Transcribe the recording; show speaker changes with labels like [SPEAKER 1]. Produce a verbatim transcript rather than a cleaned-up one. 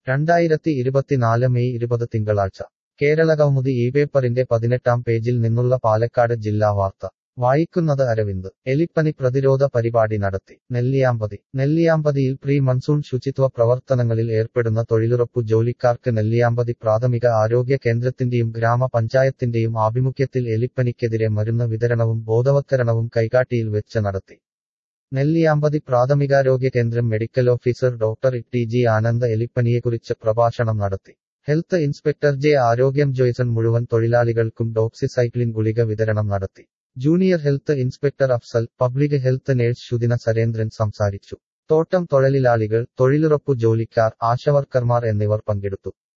[SPEAKER 1] രണ്ടായിരത്തി ഇരുപത്തിനാല് മെയ് ഇരുപത് തിങ്കളാഴ്ച കേരളകൗമുദി ഈ പേപ്പറിന്റെ പതിനെട്ടാം പേജിൽ നിന്നുള്ള പാലക്കാട് ജില്ലാ വാർത്ത വായിക്കുന്നത് അരവിന്ദ്. എലിപ്പനി പ്രതിരോധ പരിപാടി നടത്തി നെല്ലിയാമ്പതി. നെല്ലിയാമ്പതിയിൽ പ്രീ മൺസൂൺ ശുചിത്വ പ്രവർത്തനങ്ങളിൽ ഏർപ്പെടുന്ന തൊഴിലുറപ്പു ജോലിക്കാർക്ക് നെല്ലിയാമ്പതി പ്രാഥമിക ആരോഗ്യ കേന്ദ്രത്തിന്റെയും ഗ്രാമപഞ്ചായത്തിന്റെയും ആഭിമുഖ്യത്തിൽ എലിപ്പനിക്കെതിരെ മരുന്ന് വിതരണവും ബോധവത്കരണവും കൈകാട്ടിയിൽ വെച്ച് നടത്തി. നെല്ലിയാമ്പതി പ്രാഥമികാരോഗ്യ കേന്ദ്രം medical officer doctor T G Anand എലിപ്പനിയെക്കുറിച്ച് പ്രഭാഷണം നടത്തി. ഹെൽത്ത് ഇൻസ്പെക്ടർ ജെ ആരോഗ്യം ജോയ്സൺ മുഴുവൻ തൊഴിലാളികൾക്കും ഡോക്സിസൈക്ലിൻ ഗുളിക വിതരണം നടത്തി. Junior health inspector Afsal, public health nurse Shudina Surendran സംസാരിച്ചു. തോട്ടം തൊഴിലാളികൾ, തൊഴിലുറപ്പു ജോലിക്കാർ, ആശാവർക്കർമാർ എന്നിവർ പങ്കെടുത്തു.